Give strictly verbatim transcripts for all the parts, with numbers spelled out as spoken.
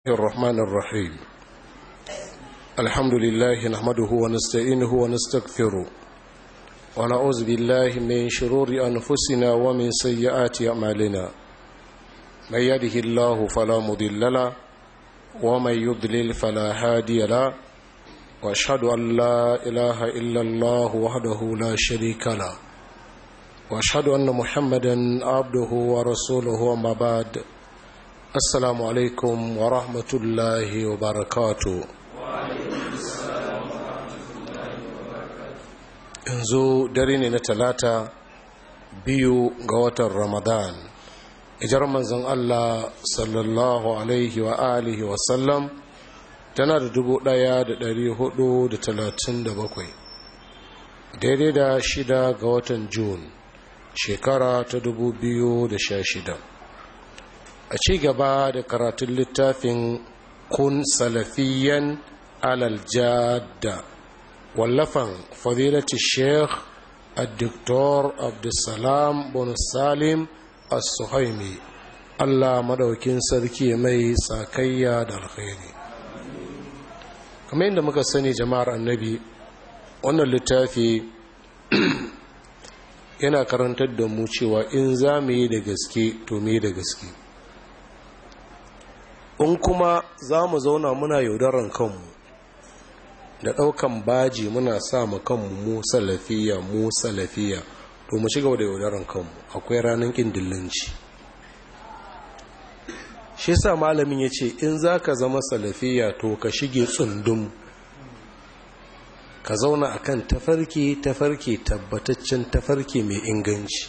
الرحمن الرحيم الحمد لله نحمده ونستعينه ونستغفره ونعوذ بالله من شرور أنفسنا ومن سيئات أعمالنا من يهده الله فلا مضل له ومن يضلل فلا هادي له وأشهد أن لا إله إلا الله وحده لا شريك له وأشهد أن محمدا عبده ورسوله وما بعد assalamu alaikum wa rahmatullahi wa barakatu. Yanzu dare ne na talata biyu ga watan ramadan ijar manzon Allah sallallahu alaihi wa alihi wa sallam tana da dubu daya da dari hudu da talatin da bakwai daidai da shida ga watan Jun shekara ta dubu biyu da sha shida. A ci gaba da karatun littafin kun salafiyan alal jadda wallafan fadilati sheikh al-doktor abdulsalam bin salim as-suhaimi Allah madaukin sarki mai sakayya da alkhairi. Kamar yadda muka sani jama'ar annabi, wannan littafi yana karantar da mu cewa in za mu yi da gaske to mu yi da gaske, in kuma za mu zauna muna yaudaran kanmu da ɗaukan baji muna sa mu kanmu mu salafiya mu salafiya to mu shiga da yaudaran kanmu, akwai ranar ƙin dillanci. shi sa malamin ya ce in za ka zama salafiya to ka shige tsundum, ka zauna akan tafarki tafarki tabbataccen tafarki mai inganci.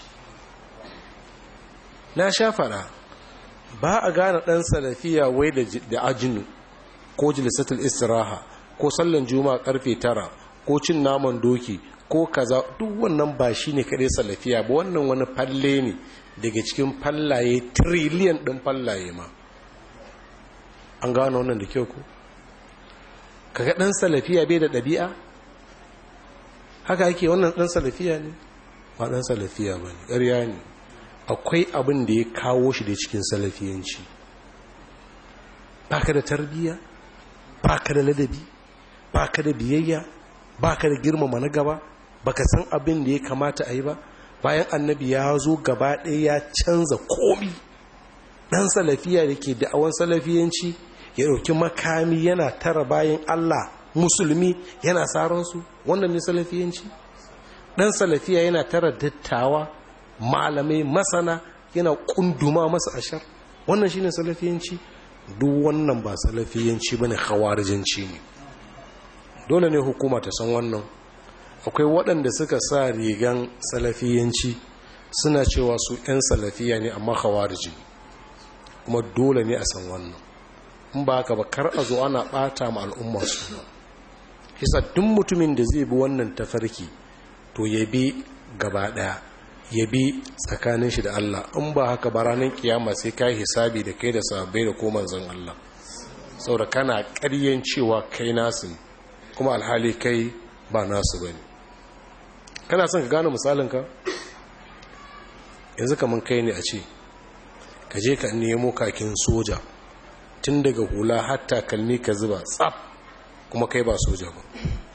na sha fara ba a gane ɗan salafiya wai da ajinu ko jilisatul istiraha ko sallan juma'a karfe tara ko cin naman doki ko kaza, duk wannan ba shi ne kaɗai salafiya ba, wannan wani falle ne daga cikin fallaye triliyan ɗin fallaye ma. an gane wannan da kyau ko? kaga ɗan salafiya bai da ɗabi'a haka ake wannan ɗan salafiya ne ba ɗan salafiya ba ne, ƙarya ne. akwai abin da ya kawo shi da cikin salafiyanci. baka da tarbiyya, baka da ladabi, baka da biyayya, baka da girmama na gaba, baka san abin da ya kamata a yi ba. bayan annabi ya zo gaba ɗaya ya canza komi. ɗan salafiya da ke da'awan salafiyanci ya ɗauki makami yana tara bayan Allah musulmi yana saransu, wannan ne salafiyanci. ɗan salafiya yana tara dattawa malamai masana yana kunduma masa ashar, wannan shine salafiyanci. duk wannan ba salafiyanci bane, khawarijanci ne. dole ne hukuma ta san wannan. akwai waɗanda suka sa rigan salafiyanci suna cewa su ɗan salafiya ne amma khawariji, kuma dole ne a san wannan. in ba haka ba kar a zo ana ɓata ma al'umma su. kisa duk mutumin da zai bi wannan tafarki to ya bi gaba ɗaya, ya bi tsakanin shi da Allah. in ba haka ba ranar kiyama sai kai hisabi da kai da sahabbai da ko manzon Allah, saboda kana ƙaryen cewa kai nasu ne kuma alhali kai ba nasu bane. kana son ka gane misalin ka yanzu kaman kai ne a ce ka je ka nemo kakin soja tun daga hula hatta kalmi ka zuba tsaf, kuma kai ba soja ba.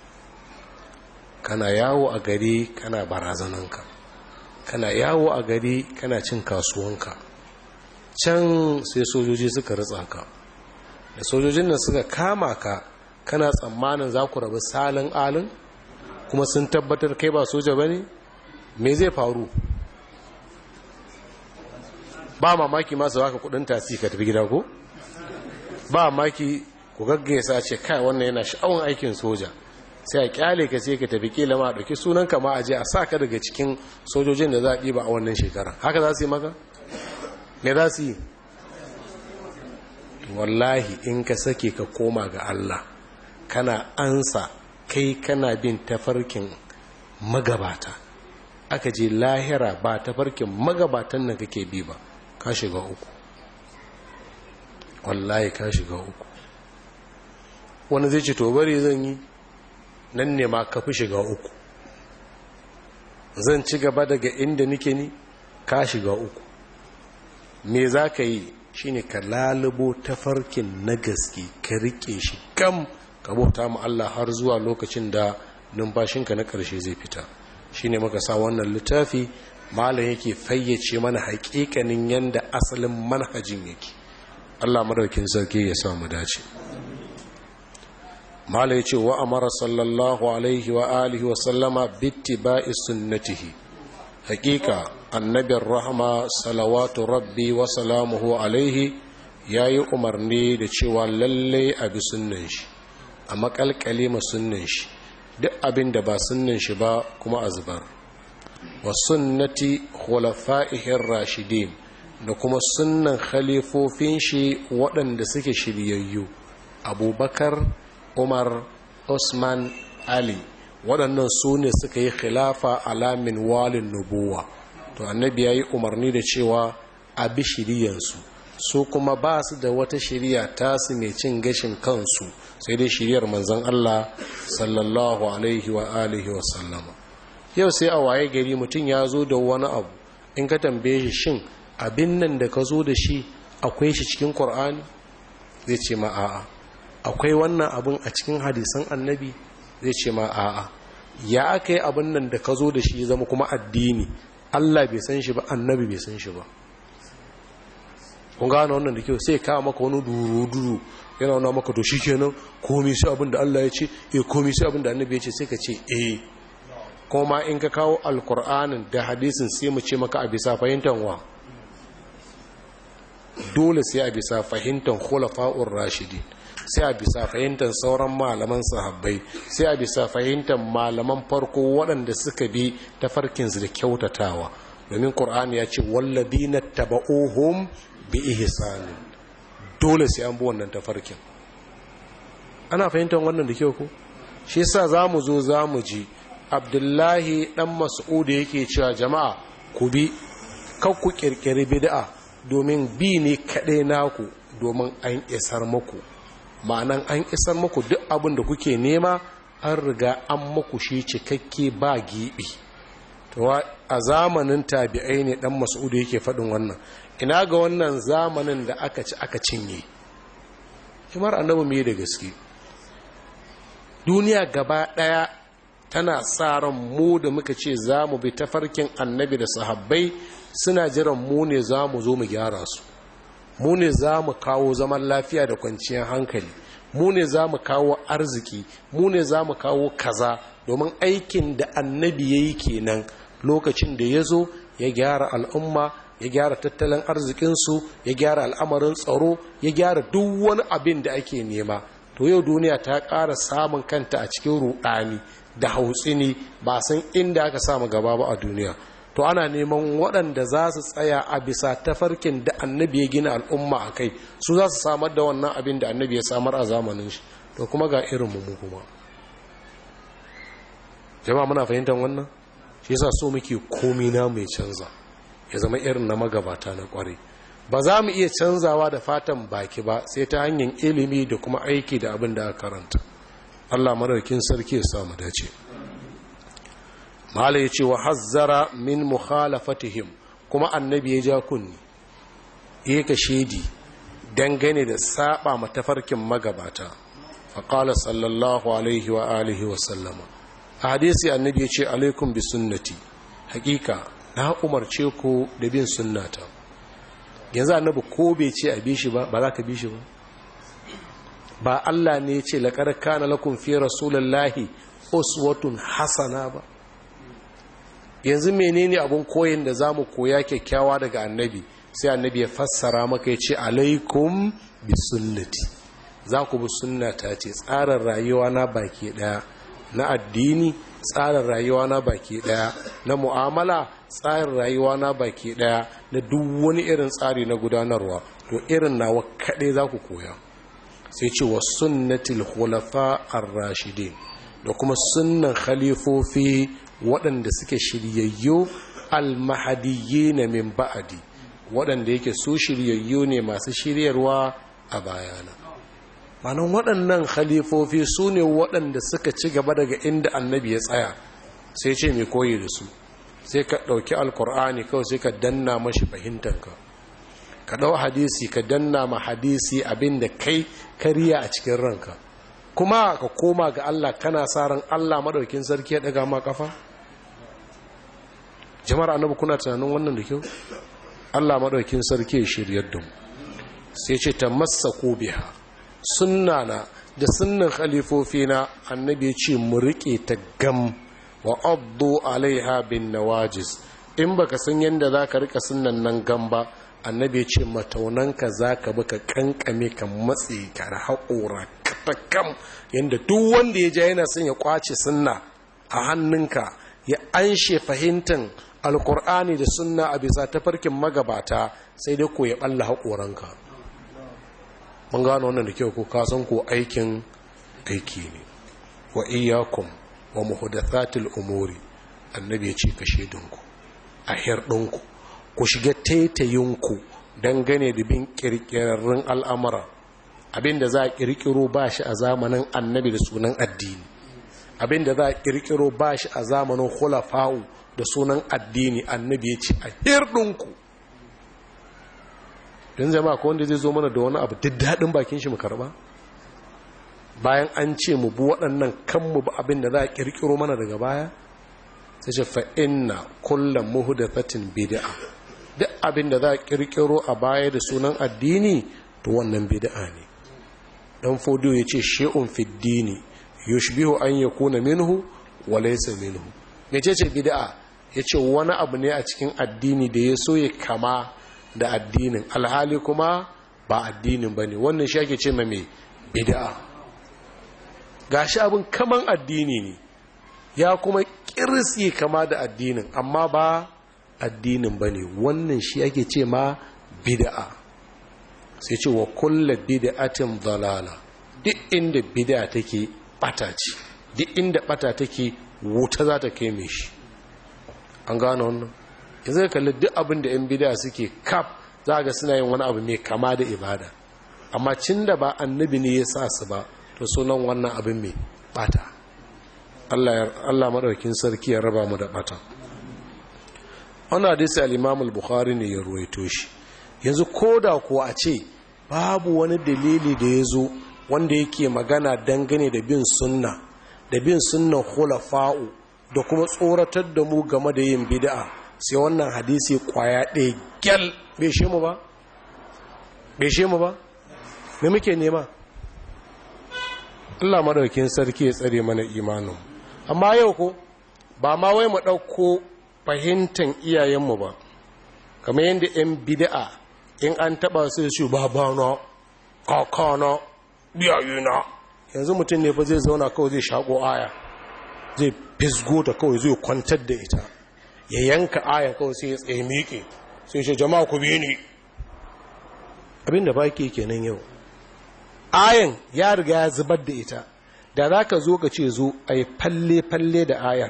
kana yawo a gari kana barazananka, kana yawo a gari kana cin kasuwanka. can sai sojoji suka ritsa ka, da sojojin nan suka kama ka, kana tsammanin za ku rabu salin alin kuma sun tabbatar kai ba soja ba ne, me zai faru? ba mamaki masu baka kudin tasi ka tafi gida ko? ba mamaki ku gaggesa ce kai wannan yana sha'awun aikin soja, sai a kyale ka sai ka tafi kila ma dauki sunan ka ma aje a saka daga cikin sojojin da za a ɗiba a wannan shekara. haka za su yi maka? me za su yi? wallahi in ka sake ka koma ga Allah kana ansa kai kana bin tafarkin magabata, aka je lahira ba tafarkin magabatan nan kake bi ba, ka shiga uku. wallahi ka shiga uku. wani zai ce to bari zan yi, nan ne ma ka fi shiga uku. zan ci gaba daga inda nike ni, ka shiga uku. me za ka yi? shine ka lalubo tafarkin na gaske ka rike shi kam ka bauta mu Allah har zuwa lokacin da numfashinka na ƙarshe zai fita. Shine muka sa wannan littafi malam yake fayyace mana haƙiƙanin yanda asalin manhajin yake. Allah madaukin sarki ya sa mu dace. Malam yace wa amara sallallahu alaihi wa alihi wa sallama bittiba'i sunnatihi. Haƙiƙa annabin rahama salawatu rabbi wa salamuhu alaihi yayi umarni da cewa lalle a bi sunnan shi, a makalkale ma sunnan shi, duk abin da ba sunnan shi ba kuma a zubar. Wa sunnati khulafa'ihir rashidin, da kuma sunnan khalifofin shi waɗanda suke shiryayyu, Abubakar, Umar, Usman, Ali. Waɗannan su ne suka yi khilafa alamin walin nubuwa. To annabi ya yi umarni da cewa a bi shiriyansu, su kuma ba su da wata shiriya tasu mai cin gashin kansu sai dai shiriyar manzon Allah sallallahu alaihi wa alihi wa sallama. Yau sai a waye gari mutum ya zo da wani abu, in ka tambaye shi shin abin nan da ka zo da shi akwai shi cikin Qur'ani, zai ce ma a'a. Akwai wannan abin a cikin hadisan annabi, zai ce ma a'a. Ya aka yi abin nan da ka zo da shi zama kuma addini, Allah bai san shi ba, annabi bai san shi ba. Kun gane wannan da kyau, sai kawo maka wani duru-duru yana wana maka to shi kenan komi sai abin da Allah ya ce, eh komi sai abin da annabi ya ce, sai ka ce eh. Kuma in ka kawo alkur'anin da hadisin sai mu ce maka a bisa fahimtar wa, dole sai a bisa fahimtar khulafa'ur rashidin, sai a bisa fahimtar sauran malaman sahabbai, sai a bisa fahimtar malaman farko waɗanda suka bi tafarkinsu da kyautatawa. Domin Qur'ani ya ce walladina taba'uhum bi ihsanin, dole sai an bi wannan tafarkin. Ana fahimtar wannan da kyau ko? Shi yasa zamu zo zamu ji Abdullahi dan Mas'ud yake cewa jama'a ku bi, kar ku kirkiri bid'a, domin bi ne kaɗai naku, domin an isar muku. Ma'anan an isar muku duk abin da kuke nema, an riga an muku shi cikakke ba gibi. To a zamanin tabi'ai ne dan Mas'ud yake faɗin wannan. Ina ga wannan zamanin da aka ci aka cinye. Kamar annabi me da gaske. Duniya gaba daya tana sa ran mu da muka ce za mu bi tafarkin annabi da sahabbai, suna jiran mu ne za mu zo mu gyara su. Mu ne za mu kawo zaman lafiya da kwanciyar hankali, mu ne za mu kawo arziki, mu ne za mu kawo kaza, domin aikin da annabi ya yi kenan lokacin da ya zo ya gyara al'umma, ya gyara tattalin arzikinsu, ya gyara al'amarin tsaro, ya gyara duk wani abin da ake nema. To yau duniya ta ƙara samun kanta a cikin ruɗani da hautsini, ba san inda aka samu gaba ba a duniya. To ana neman waɗanda za su tsaya a bisa tafarkin da annabi ya gina al'umma a kai, su za su samar da wannan abin da annabi ya samar a zamanin shi. To kuma ga irin mu kuma jama'a muna fahimtar wannan. Shi yasa so muke komi na mai canza, ya zama irin na magabata na kware. Ba za mu iya canzawa da fatan baki ba sai ta hanyar ilimi da kuma aiki da abin da aka karanta. Allah madaukakin sarki ya samu dace. Mala ya ce wa hazzara min mukhalafatihim, kuma annabi ya ja kunni, ya ka shedi dangane da saba matafarkin magabata. Faqala sallallahu alaihi wa alihi wa sallama, a hadisi annabi ya ce alaikum bi sunnati, hakika na umarce ku da bin sunnata. Yanzu annabi ko bai ce a bi shi ba, ba za ka bi shi ba. Ba Allah ne ya ce laqad kana lakum fi rasulillahi uswatun hasana ba. Yanzu menene abun koyin da zamu koya kyakkyawa daga annabi? Sai annabi ya fassara maka ya ce alaikum bi sunnati, za ku bi sunnata ce tsarin rayuwa na baki daya, na addini tsarin rayuwa na baki daya, na mu'amala tsarin rayuwa na baki daya, na duk wani irin tsari na gudanarwa, to irin nawa kaɗai za ku koya. Sai ce wa sunnatil khulafa ar-rashidin, da kuma sunnan khalifofi waɗanda suke shiryayyo al-mahdiyyin min ba'di, waɗanda yake su shiryayyo ne masu shiryarwa a bayana. Manan waɗannan khalifofi su ne waɗanda suka ci gaba daga inda annabi ya tsaya. Sai ce mai koyi da su, sai ka ɗauki alkur'ani kawai sai ka danna mashi fahimtanka. ka ɗau hadisi ka danna ma hadisi abinda kai kariya a cikin ranka, kuma ka koma ga Allah kana sa ran Allah madaukin sarki ya daga ma kafa. Jama'ar annabi kuna tunanin wannan da kyau? Allah madaukin sarki ya shiryar da mu. Sai ce tamassaku biha, sunnana da sunnan khalifofina, annabi ya ce mu rike ta gam, wa addu alaiha bin nawajis. In baka san yanda zaka rika sunnan nan gam ba, annabi ya ce mataunanka zaka baka kankame ka matsi ka haƙura katakam, yanda duk wanda ya ja yana son ya kwace sunna a hannunka, ya anshe fahimtan alkur'ani da sunna a bisa tafarkin magabata, sai dai ko ya balla haƙoranka. mun gano wannan da kyau ko kasan ko aikin aiki ne. Wa iyyakum wa muhdathatil umuri, annabi ya ce kashe dinku a hirdinku, ku shiga taitayinku dangane da bin kirkirarrun al'amura. Abinda za a kirkiro ba shi a zamanin annabi da sunan addini, abinda za a kirkiro ba shi a zamanin khulafa'u da sunan addini, annabi ya ce a hirdinku. don zama ko wanda zai zo mana da wani abu duk daɗin bakin shi mu karɓa, bayan an ce mu bu waɗannan kan mu ba abin da za a ƙirƙiro mana daga baya. sai ce fa inna kullum muhdathatin bid'a, duk abin da za a ƙirƙiro a baya da sunan addini to wannan bid'a ne. dan fodo ya ce shay'un fid dini yushbihu an yakuna minhu wa laysa minhu. mecece bid'a? yace wani abu ne a cikin addini da ya so ya kama da addinin, alhali kuma ba addinin bane. wannan shi ake ce mai bid'a. gashi abin kaman addini ne, ya kuma kirsi kama da addinin, amma ba addinin bane. wannan shi ake ce ma bid'a. sai ce wa kullu bid'atin dalala, duk inda bid'a take bata ce, duk inda bata take wuta za ta kai mai shi. an gano wannan? yanzu ka kalli duk abin da 'yan bid'a suke kaf, za ga suna yin wani abu mai kama da ibada, amma cin da ba annabi ne ya sa su ba, to sunan wannan abin mai bata. Allah maɗaukin sarki ya raba mu da bata. wannan hadisi al-Imam al-Bukhari ne ya ruwaito shi. yanzu koda kuwa a ce babu wani dalili da ya zo wanda yake magana dangane da bin sunna da bin sunnan khulafa'u da kuma tsoratar da mu game da yin bid'a, sai wannan hadisi kwaya ɗaya gyal bai shi mu ba? bai shi mu ba? me muke nema? Allah madaukin sarki ya tsare mana imanin. amma yau ko ba ma wai mu ɗauko fahimtar iyayenmu ba, kamar yadda 'yan bid'a in an taɓa su shi babana kakana biyayuna. yanzu mutum ne fa zai zauna kawai zai shaƙo aya, zai fisgo ta kawai zai kwantar da ita, ya yanka ayan kawai sai ya tsaye miƙe, sai ce jama'a ku biye ni. abinda ba ke kenan yau, ayan ya riga ya zubar da ita. da za ka zo ka ce zo a yi falle-falle da ayar,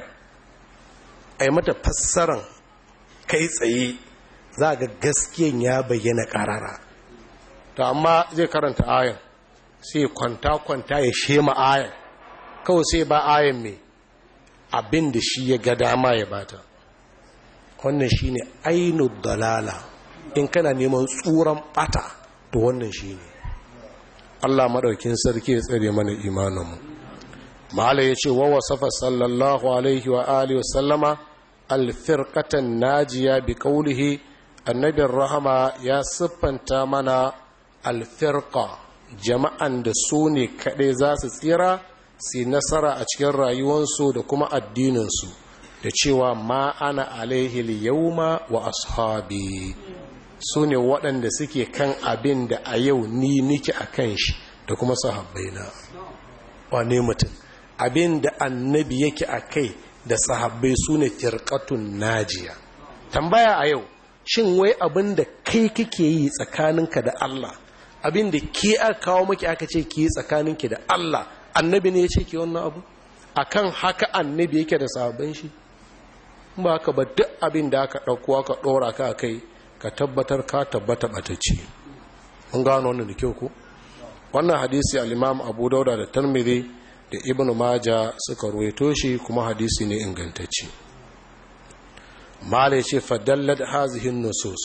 a yi mata fassaran kai tsaye, za ga gaskiyan ya bayyana ƙarara. ta amma zai karanta ayan sai kwanta-kwanta ya shema ayan, kawai sai ba ayan mai abin da shi ya ga dama ya bata. wannan shi ne ainu dalala. in kana neman tsuran bata, to wannan shi ne. Allah maɗaukin sarki ya tsare mana imaninmu. ma'ala ya ce wa wasafa sallallahu alaihi wa alihi wa sallama alfirqatan najiya bi qawlihi, annabin rahama ya siffanta mana alfirqa, jama'an da su ne kaɗai za su tsira su nasara a cikin rayuwarsu da kuma addininsu, da cewa ma ana alaihi yauma wa ashabi, su ne waɗanda suke kan abin da a yau ni nike a kan shi da kuma sahabbaina. wane mutum? abin da annabi yake a kai da sahabbai su ne firqatun najiya. tambaya a yau, shin wai abin da kai kake yi tsakaninka da Allah, abin da ke aka kawo maki aka ce ki yi tsakaninki da Allah, annabi ne ya ce ki wannan abu? akan haka annabi yake da sahabban shi? ba haka ba duk abin da aka ɗauko aka ɗora ka kai, ka tabbatar ka tabbata ɓatacce. mun gano wannan da kyau ko? wannan hadisi al-Imam Abu Dauda da Tirmidhi da Ibn Majah suka ruwaito shi, kuma hadisi ne ingantacce. malai ce fadallat hazihin nusus,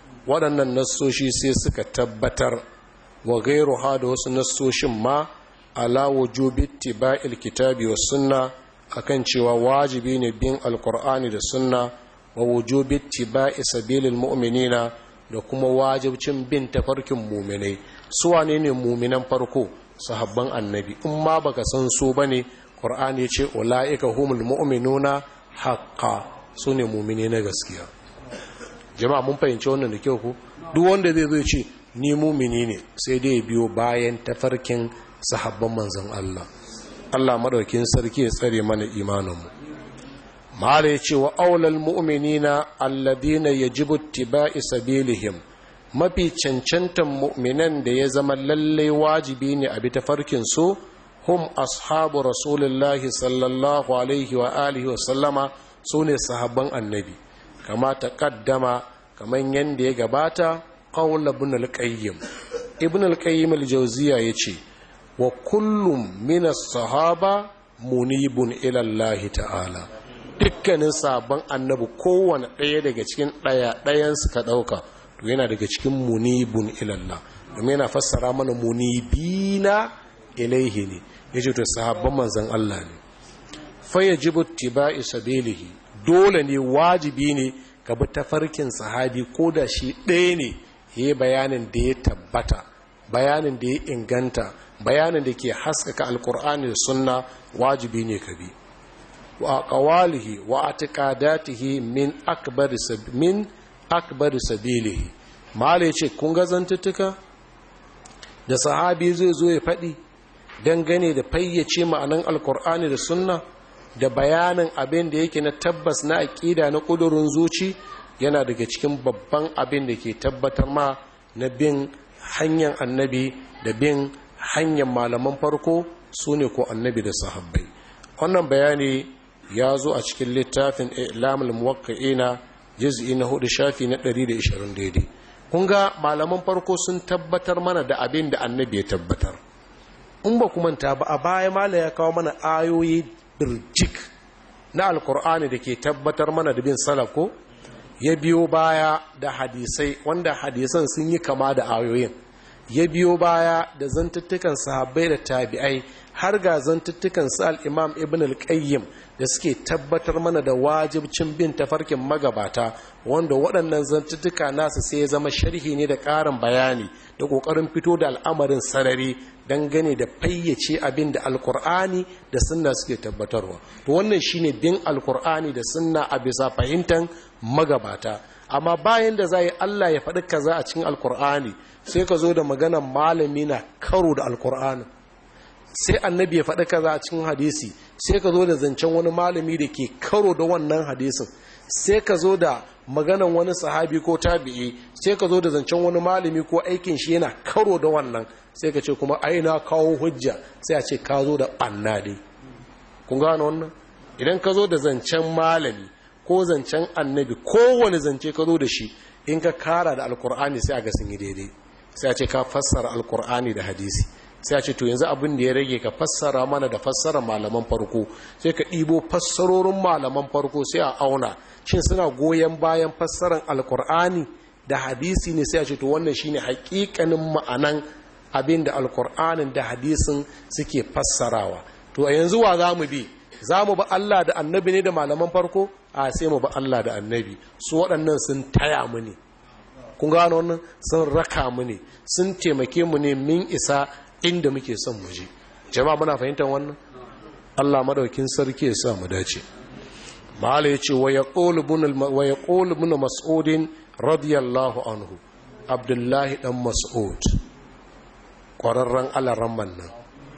waɗannan nassoshi sai suka tabbatar wa ghayruha da wasu nassoshin ma ala wujubi ittiba'il kitabi was sunna akan cewa wajibi ne bin alqur'ani da sunna wa wujubi ittiba'i sabilil mu'minina da kuma wajibcin bin tafarkin mu'minai. Su wane ne mu'minan farko? Sahabban annabi. In ma baka san su bane, qur'ani ya ce ulaika humul mu'minuna haqqan, su ne mu'mini na gaskiya. Jama'a mun fahimci wannan da kyau ko? Duk wanda zai zo ce ni mu'mini ne, sai dai biyo bayan tafarkin sahabban manzon Allah. Allah madaukin sarki ya tsare mana imaninmu. Mala ya ce wa aulal mu'minina alladhina yajibu ittiba'i sabilihim, mafi cancantan mu'minan da ya zama lalle wajibi ne a bi tafarkin su, hum ashabu rasulullahi sallallahu alaihi wa alihi wa sallama, sune sahabban annabi. Kama taqaddama, kaman yanda ya gabata, qaul ibn al-qayyim ibn al-qayyim al-jawziya yace wa kullum min as-sahaba munibun ila Allah ta'ala. Dukkanin sabon annabi kowane ɗaya daga cikin ɗaya ɗayan su ka ɗauka to yana daga cikin munibun ilallah, domin yana fassara mana munibina ilaihi ne, ya ce to sahabban manzan Allah ne. Faya jibu tiba'i sabilihi, dole ne wajibi ne ka bi tafarkin sahabi ko da shi ɗaya ne ya yi bayanin da ya tabbata, bayanin da ya inganta, bayanin da ke haskaka alkur'ani da sunna, wajibi ne ka bi. wa qawalihi wa atiqadatihi min akbar min akbar sabilihi. mala yace kun ga zantuttuka da sahabi zai zo ya fadi dangane da fayyace ma'anan alqur'ani da sunna da bayanin abin da yake na tabbas na aqida na kudurin zuci, yana daga cikin babban abin da ke tabbatar ma na bin hanyar annabi da bin hanyar malaman farko sune ko annabi da sahabbai. Wannan bayani ya zo a cikin littafin I'lamul Muwaqqi'ina juz'i na hudu shafi na ɗari da ishirin daidai. Kun ga malaman farko sun tabbatar mana da abin da annabi ya tabbatar. In ba ku manta ba, a baya mala ya kawo mana ayoyi birjik na alkur'ani da ke tabbatar mana da bin salaf ko? Ya biyo baya da hadisai wanda hadisan sun yi kama da ayoyin. Ya biyo baya da zantuttukan sahabbai da tabi'ai, har ga zantuttukan su al-Imam Ibn al-Qayyim da suke tabbatar mana da wajibcin bin tafarkin magabata, wanda waɗannan zantuttuka nasu sai ya zama sharhi ne da ƙarin bayani da ƙoƙarin fito da al'amarin sarari dangane da fayyace abin da alkur'ani da sunna suke tabbatarwa. To wannan shine bin alkur'ani da sunna a bisa fahimtar magabata. Amma bayan da za yi Allah ya faɗi kaza a cikin alkur'ani, sai ka zo da maganar malami na karo da alkur'ani, sai annabi ya faɗi kaza a cikin hadisi, sai ka zo da zancen wani malami da ke karo da wannan hadisin, sai ka zo da maganar wani sahabi ko tabi'i, sai ka zo da zancen wani malami ko aikin shi yana karo da wannan, sai ka ce kuma aina kawo hujja, sai a ce ka zo da ɓanna dai. Kun gano wannan? Idan ka zo da zancen malami ko zancen annabi, kowane zance ka zo da shi, in ka kara da alkur'ani sai a ga sun yi daidai, sai a ce ka fassara alkur'ani da hadisi, sai a ce to yanzu abin da ya rage ka fassara mana da fassara malaman farko, sai ka ɗibo fassarorin malaman farko sai a auna shin suna goyon bayan fassaran alkur'ani da hadisi ne, sai a ce to wannan shine hakikanin ma'anan abin da alkur'anin da hadisin suke fassarawa. To a yanzu wa za mu bi? Za mu ba Allah da annabi ne da malaman farko? A sai mu ba Allah da annabi. Su waɗannan sun taya mu ne, kun gano wannan, sun raka mu ne, sun taimake mu ne min isa inda muke son mu je. Jama'a muna fahimtar wannan? Allah madaukin sarki ya sa mu dace. Mala yace wa yaqulu ibn wa yaqulu ibn Mas'ud radiyallahu anhu, Abdullahi dan Mas'ud ƙwararren alaramman nan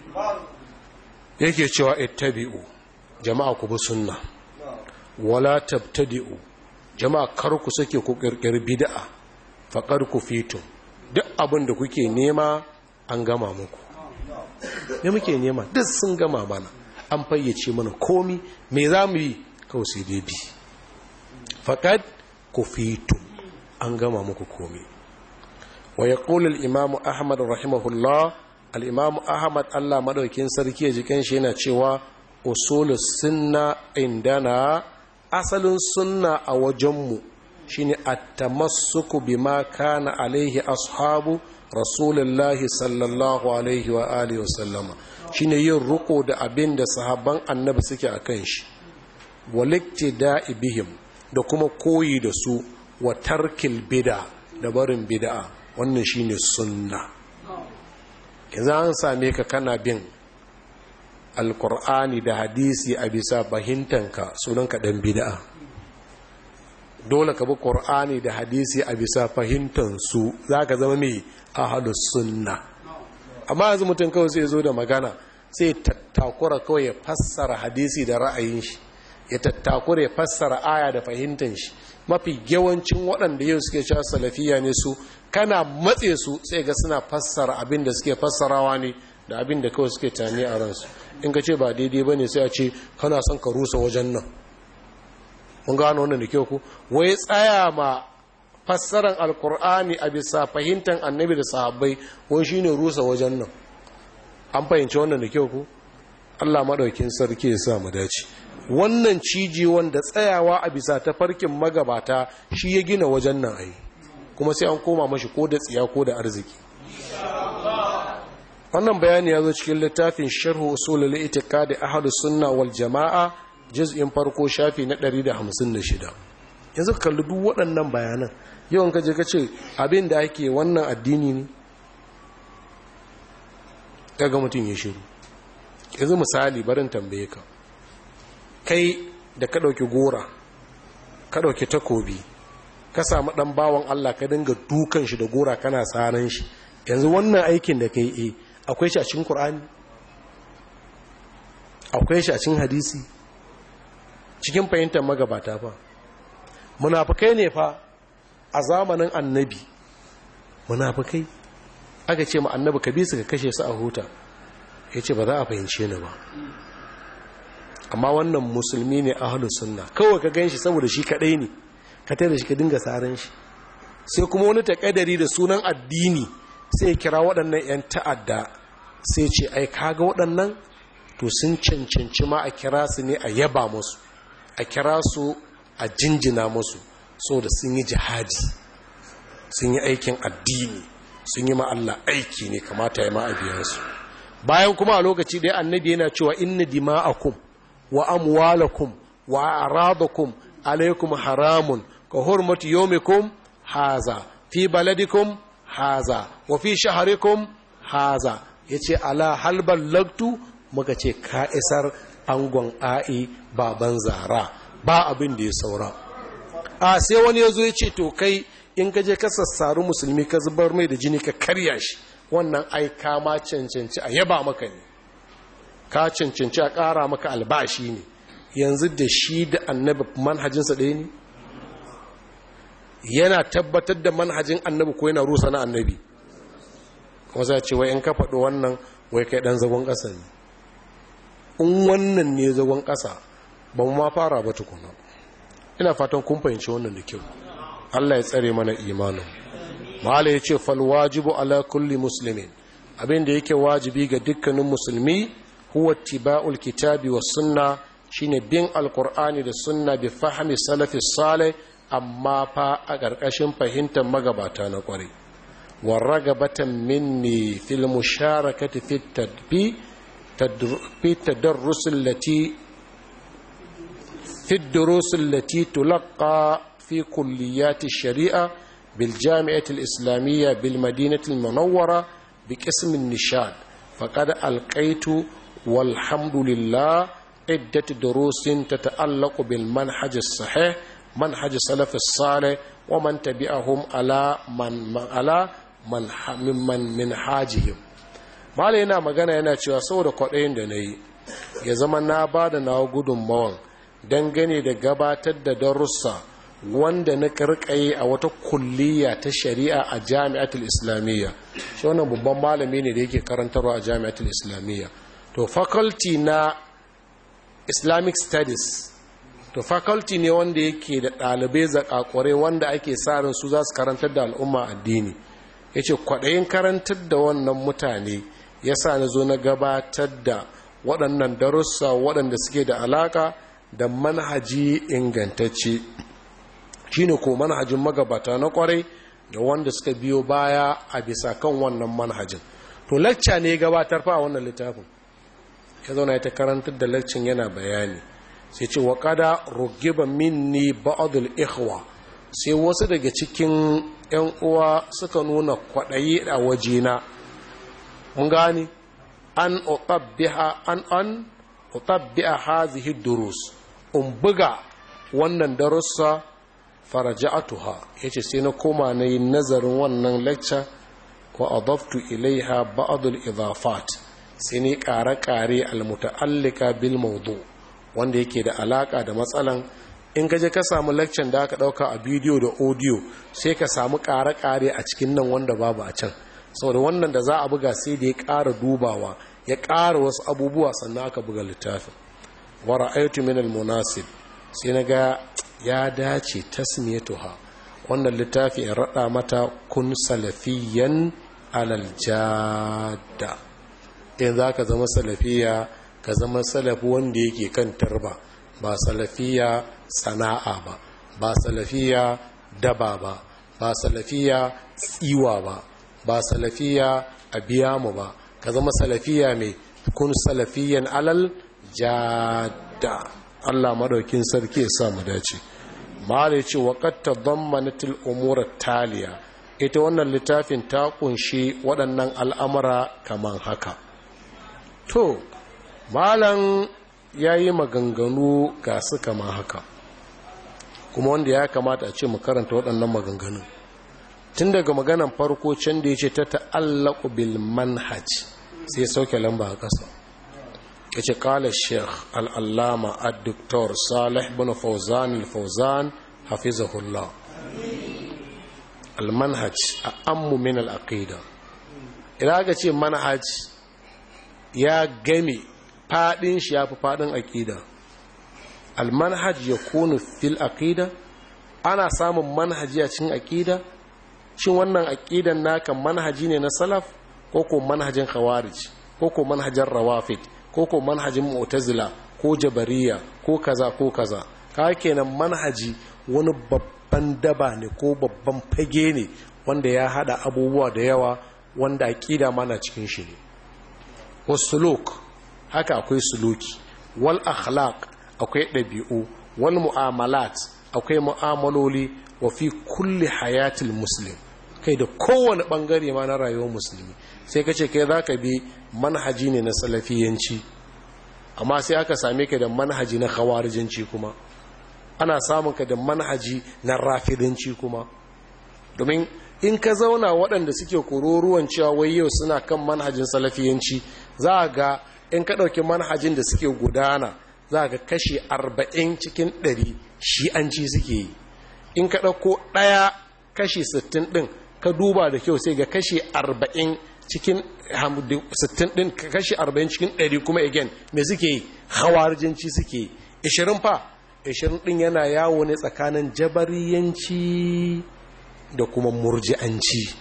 yake cewa ittabi'u, jama'a ku bi sunna, wala tabtadi'u, jama'a kar ku sake ku kirkir bid'a, faqad kufitum, duk abin da kuke nema an gama muku. Me muke nema? Duk sun gama mana, an fayyace mana komi, me za mu yi? Kawai sai dai bi. Faqad kufitum, an gama muku komi. Wa yaqulu al-imam Ahmad rahimahullah, al-imam Ahmad Allah madaukin sarki ya jikan shi yana cewa usulus sunna indana, asalin sunna a wajenmu shine at-tamassuku bima kana alaihi ashabu rasulullahi sallallahu alaihi wa alihi wasallama, shine yin ruko da abin da sahabban annabi suke akan shi, waliktida'i bihim, da kuma koyi da su, wa tarkil bid'a, da barin bid'a. Wannan shine sunna. yanzu an same ka kana bin alkur'ani da hadisi a bisa fahimtanka, sunanka dan bid'a. dole ka bi qur'ani da hadisi a bisa fahimtansu, zaka zama mai ahlus sunna. amma yanzu mutum kawai sai zo da magana, sai tattakura kawai ya fassara hadisi da ra'ayin shi, ya tattakura ya fassara aya da fahimtan shi. mafi yawancin waɗanda yau suke cewa salafiya ne su, kana matse su sai ga suna fassara abin da suke fassarawa ne da abin da kawai suke tani a ransu. in ka ce ba daidai ba ne sai a ce kana son ka rusa wajen nan. mun gano wannan da kyau ku, wai tsaya ma fassaran alkur'ani a bisa fahimtar annabi da sahabbai wai shine rusa wajen nan. an fahimci wannan da kyau ku. Allah madaukin sarki ya sa mu dace. wannan ciji wanda tsayawa a bisa tafarkin magabata shi ya gina wajen nan ai, kuma sai an koma mashi ko da tsiya ko da arziki. wannan bayani ya zo cikin littafin sharhu usulul i'tiqad ahlus sunna wal jamaa juz'in farko shafi na ɗari da hamsin da shida. yanzu kalli duk waɗannan bayanan, yawan kaje kace abin da ake wannan addini ne, kaga mutum ya shiru. yanzu misali barin tambaye ka, kai da ka ɗauki gora, ka ɗauki takobi, ka samu ɗan bawan Allah ka dinga dukan shi da gora kana tsaran shi, yanzu wannan aikin da kai e akwai shi a cikin Qur'ani, akwai shi a cikin hadisi, cikin fahimtar magabata fa. munafikai ne fa a zamanin annabi, munafikai aka ce ma annabi ka bi su ka kashe su a huta, yace ba za a fahimce ni ba. amma wannan musulmi ne ahlus sunna, kawai ka ganshi saboda shi kadai ne ka tare shi ka dinga saran shi, sai kuma wani takadari da sunan addini sai kira waɗannan yan ta'adda, sai ce ai kaga waɗannan to sun cancanci ma a kira su ne a yaba musu, a kira su a jinjina musu, so da sun yi jihadi, sun yi aikin addini, sun yi ma Allah aiki ne, kamata ya ma a biya su. bayan kuma a lokaci ɗaya annabi yana cewa inna dima'akum wa amwalakum wa a'radakum alaykum haramun ka hurmati yawmikum haza fi baladikum haza wa fi shahrikum haza. yace ala hal ballagtu, muka ce ka isar angon a'i baban zara, ba abin da ya saura. a sai wani yazo yace to kai in ka je ka sassaru musulmi ka zubar mai da jini ka karya shi, wannan ai ka ma cancanci a yaba maka ne, ka cancanci a ƙara maka albashi ne. yanzu da shi da annabi manhajinsa ɗaya ne? yana tabbatar da manhajin annabi ko yana rusa na annabi? kuma za ce wai in ka faɗo wannan wai kai ɗan zagon ƙasa ne. in wannan ne zagon ƙasa ba mu ma fara ba tukuna. ina fatan kun fahimci wannan da kyau. Allah ya tsare mana imanin. Mala ya ce falwajibu ala kulli muslimin, abin da yake wajibi ga dukkanin musulmi huwa tiba'ul kitabi was sunna, shine bin alqur'ani da sunna bi fahmi salafi salih, amma fa a ƙarƙashin fahimtar magabata na ƙware. wa ragabatan minni fil musharakati fi tadbi fi tadarrus allati fi ad-durus allati tulaqqa fi kulliyat ash-shari'a بالجامعة الإسلامية بالمدينة المنورة بقسم النشاد. فقد ألقيت والحمد لله عدة دروس تتعلق بالمنهج الصحيح منهج سلف الصالح ومن تبعهم على من على من من منهاجهم. ما yana magana yana cewa saboda kwaɗayin da na yi ya zama na ba da na gudunmawan dangane da gabatar da darussa wanda na karkaye a wata kulliya ta shari'a a jami'atul islamiyya. shi wannan babban malami ne da yake karantarwa a jami'atul islamiyya. to faculty na islamic studies, to faculty ne wanda yake da ɗalibai zakakware wanda ake sa ran su za su karantar da al'umma addini. yace kwaɗayin karantar da wannan mutane yasa na zo na gabatar da waɗannan darussa waɗanda suke da alaka da manhaji ingantacce. shine ko manhajin magabata na kwarai da wanda suka biyo baya a bisa kan wannan manhajin. To lecture ne gabatar fa wannan littafin, ya zauna ya ta karantar da lecture yana bayani, sai ce wa qada rugiba minni ba'dul ikhwa, sai wasu daga cikin ƴan uwa suka nuna kwadayi a wajena, mun gani an utabbiha an an utabbiha hadhihi durus, um buga wannan darussa. Faraja'atuha, yace sai na koma na yi nazarin wannan lecture wa adaftu ilaiha ba'd al-idafat, sai ni ƙare-ƙare al-muta'allika bil mawdu, wanda yake da alaka da matsalan. In kaje ka samu lecture da aka dauka a bidiyo da audio, sai ka samu ƙare-ƙare a cikin nan wanda babu a can, saboda wannan da za a buga sai da ya ƙara dubawa, ya ƙara wasu abubuwa sannan aka buga littafin. Wa ra'aytu min al-munasib, sai na ga ya dace tasmiyatuha, wannan littafi ya rada mata kun salafiyan alal jadda. in zaka zama salafiya ka zama salafi wanda yake kan tarba, ba salafiya sana'a ba, ba salafiya daba ba, ba salafiya tsiwa ba, ba salafiya abiyamu ba, ka zama salafiya mai kun salafiyan alal jadda. Allah madaukin sarki ya sa mu dace. Mala yace wa qad tadammanatil umura taliya, ita wannan littafin ta kunshi waɗannan al'amura kaman haka. To malan yayi maganganu ga su kaman haka, kuma wanda ya kamata a ce mu karanta waɗannan maganganun tun daga maganan farko can da yace ta ta'allaqu bil manhaj, sai sauke lamba a ƙasa. yace qala sheikh al-allama ad-doktor Salih ibn Fawzan al-Fawzan hafizahullah, al-manhaj a'ammu min al-aqida. idan aka ce manhaj ya game fadin shi yafi fadin aqida. al-manhaj yakunu fil aqida, ana samun manhaji a cikin aqida. shin wannan aqidan naka manhaji ne na salaf ko ko manhajin khawarij ko ko manhajin rawafid ko ko manhajin mu'tazila ko jabariya ko kaza ko kaza? ka kenan manhaji wani babban daba ne ko babban fage ne wanda ya hada abubuwa da yawa, wanda aqida mana cikin shi ne. wasuluk, haka akwai suluki, wal akhlaq akwai dabi'u, wal mu'amalat akwai mu'amaloli, wa fi kulli hayatil muslim, kai da kowane bangare ma na rayuwar musulmi. sai kace kai zaka bi manhaji ne na salafiyanci, amma sai aka same ka da manhaji na khawarijanci, kuma ana samun ka da manhaji na rafidanci kuma. domin in ka zauna waɗanda suke kururuwan cewa wai yau suna kan manhajin salafiyanci, za ga in ka ɗauki manhajin da suke gudana, za ga kashi arba'in cikin ɗari shi'anci suke yi. in ka ɗauko ɗaya kashi sittin ɗin ka duba da kyau, sai ga kashi arba'in cikin sittin ɗin, kashi arba'in cikin ɗari kuma again me suke yi? hawarjinci suke yi. ishirin fa ishirin ɗin yana yawo ne tsakanin jabariyanci da kuma murji'anci.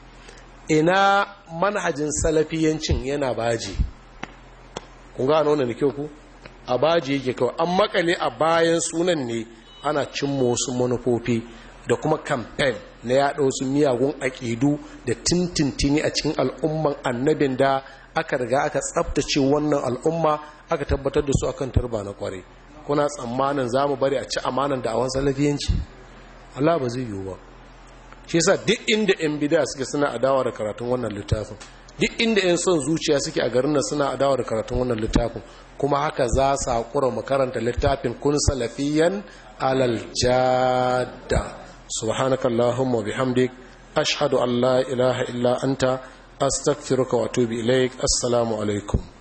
ina manhajin salafiyancin yana baji, kun gano wannan da kyau ku? a baji yake kawai, an makale a bayan sunan ne ana cimma wasu manufofi da kuma kamfen na yaɗa wasu miyagun aƙidu da tintintini a cikin al'umman annabin da aka riga aka tsabtace wannan al'umma, aka tabbatar da su akan turba na kware. kuna tsammanin za mu bari a ci amanan da awan salafiyanci? Allah ba zai yiwu ba. shi yasa duk inda yan bid'a suke suna adawa da karatun wannan littafin, duk inda yan son zuciya suke a garin nan suna adawa da karatun wannan littafin, kuma haka za su haƙura mu karanta littafin kun salafiyan alal jadda. subhanakallahumma bihamdik ashhadu an la ilaha illa anta astaghfiruka wa atubu ilaik. assalamu alaikum.